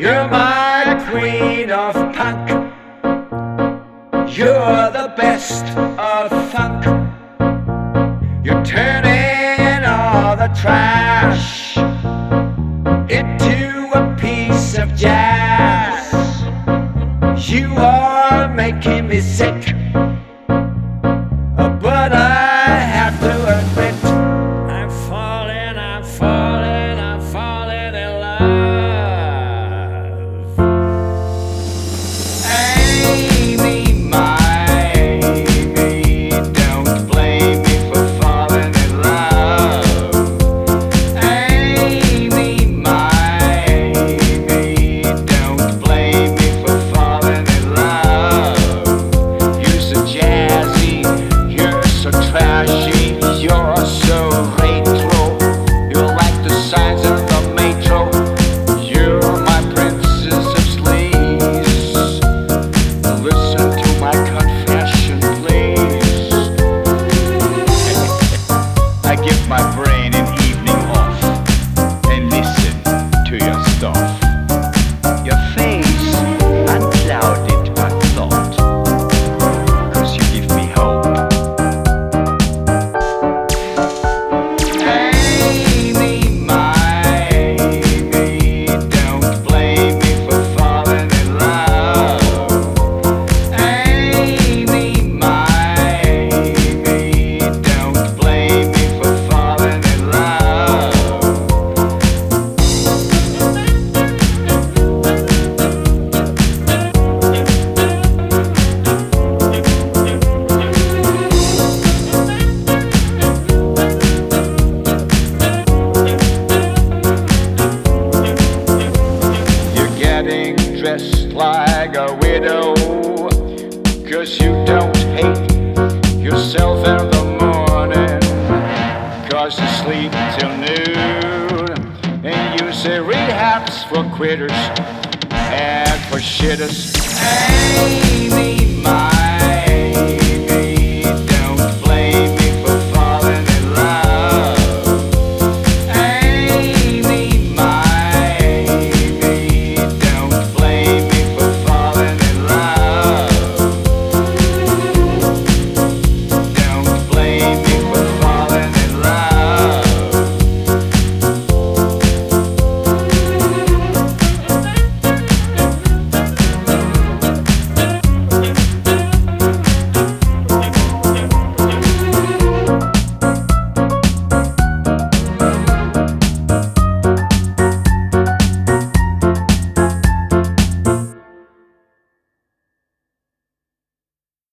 You're my queen of punk. You're the best of funk. You're turning all the trash into a piece of jazz. You are making me sick, but I have to admit I'm falling in love. Amy, my Amy, don't blame me for falling in love. Amy, my Amy, don't blame me for falling in love. You're so jazzy, you're so trashy, you're so retro. You're like the signs of the metro. You're my princess of sleaze. Listen to my confession, please. I give my brain an evening off and listen to your stuff. Your face unclouded my thought, 'cause you give me hope. Amy, my Amy, don't blame me for falling in love. Amy, my Amy, don't blame me for falling in love. You're getting dressed like a widow, 'cause you don't hate yourself in the morning, 'cause you sleep till noon, and you say rehab's for quitters and for shitters. Amy,